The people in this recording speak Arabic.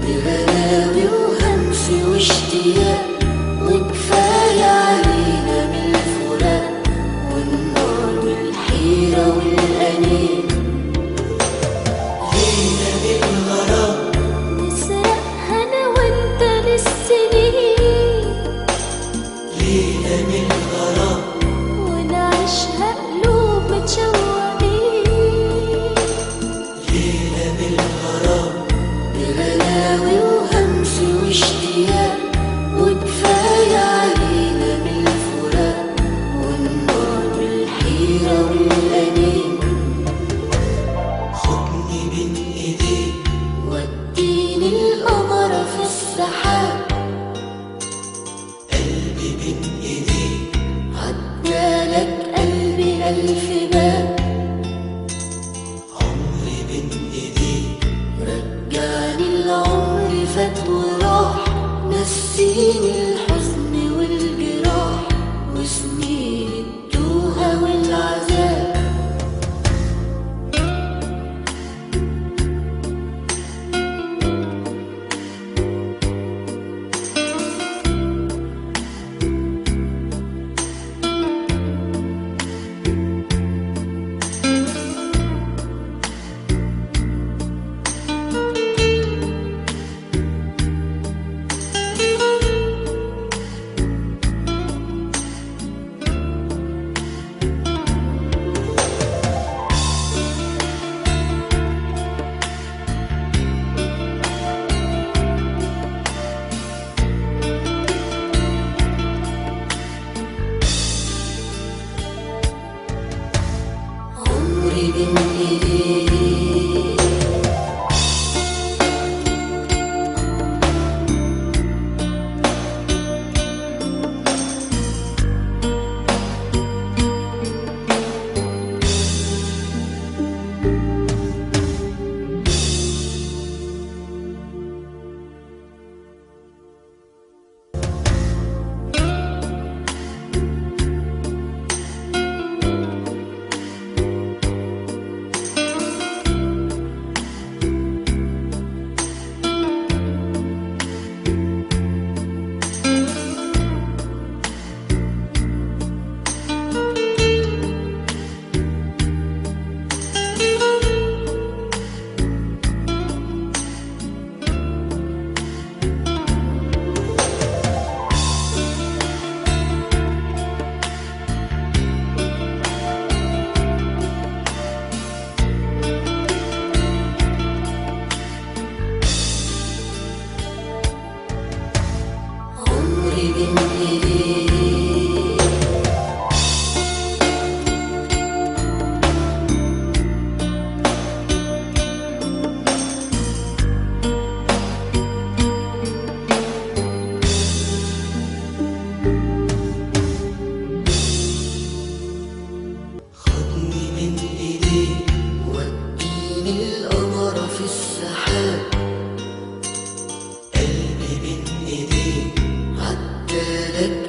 بغلاوي وهمس واشتياق، وكفاية علينا من الفراق والنار والحيرة والأنين. ليلة بالغرام نسرقها أنا وأنت للسنين، ليلة بالغرام ونعيشها قلوب متشوقين. ليلة بالغرام بغلاوي وهمس واشتياق، وكفاية علينا من الفراق والنار والحيرة والأنين. خدني بين ايديك وديني القمر في السحاب، قلبي بين ايديك عدالك قلبي ألف باب. عمري بين ايديك رجعني العمر فات وراح، نسيني الحزن والجراح وسنين التوهة والعذاب. عمري بين ايديك عمري بين ايديك خدني من ايديك وديني القمر في السحاب، قلبي بين ايديك عدالك